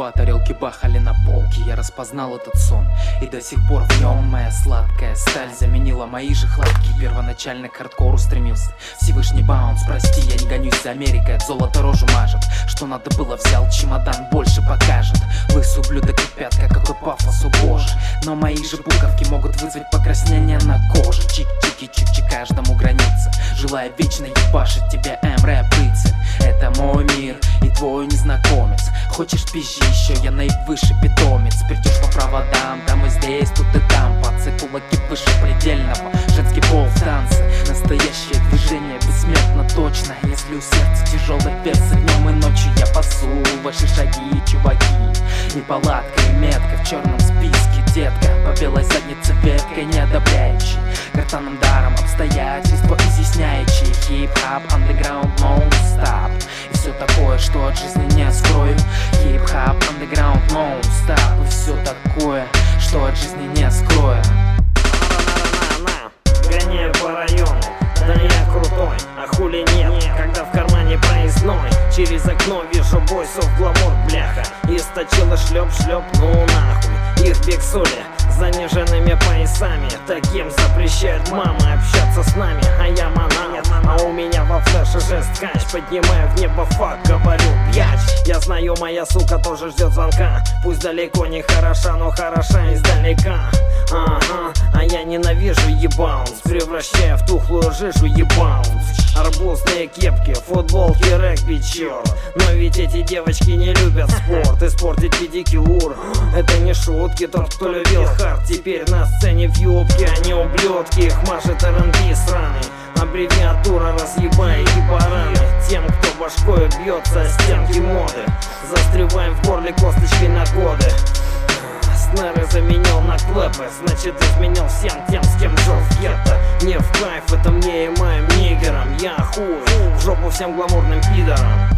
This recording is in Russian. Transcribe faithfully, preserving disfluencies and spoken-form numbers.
два тарелки бахали на полке. Я распознал этот сон, и до сих пор в нем моя сладкая сталь заменила мои же хлопки. Первоначально к хардкору стремился, Всевышний баунс, прости, я не гонюсь за Америкой, от золота рожу мажет. Что надо было, взял чемодан, больше покажет. Лысый ублюдок и пятка, какой пафос, о боже. Но мои же буковки могут вызвать покраснение на коже. Чик-чики-чик-чик, каждому граница, желая вечно ебашить тебя, эм-рэп рыцарь. Это мой мир и твой незнакомец. Хочешь пизжи еще, я наивысший питомец. Придешь по проводам, там и здесь, тут и там. Пацы, кулаки выше предельного, женский пол в танце. Настоящее движение бессмертно точно. Если у сердца тяжелый вес, и днем и ночью я пасу ваши шаги, чуваки. Неполадка и метка в черном списке, детка. По белой заднице веткой не одобряющий, картонным даром обстоятельства изъясняющие. Хип-хап, андеграунд, нон-стоп и все такое, что от жизни не скрою. Хип-хап, андеграунд, нон-стоп и все такое, что от жизни не скрою. Гоняю по району, да я крутой, а хули нет, когда в кармане проездной. Через окно вижу бойсов, гламур, бляха. Источила шлеп-шлеп, ну нахуй. Их бег соли заниженными поясами. Таким запрещает мама общаться с нами. А я монах, а у меня во флеше жест кач. Поднимаю в небо фак, говорю бьяч. Я знаю, моя сука тоже ждет звонка. Пусть далеко не хороша, но хороша издалека. Ага, а я ненавижу ебаунс, превращая в тухлую жижу ебаунс. Арбузные кепки, футболки, регби, черт. Но ведь эти девочки не любят спорт. Испортить педикюр — это не шутки. Тот, кто любил хард, теперь на сцене в юбке. Они ублюдки, их машет эр энд би сраный. Аббревиатура разъебай и бараны. Тем, кто башкою бьется о стенки моды, застреваем в горле косточкой на годы. Снэры заменил на клэпы, значит изменил всем тем, с кем жил в гетто. Не в кайф, это мне и моим нигерам. Я хуй в жопу всем гламурным пидорам.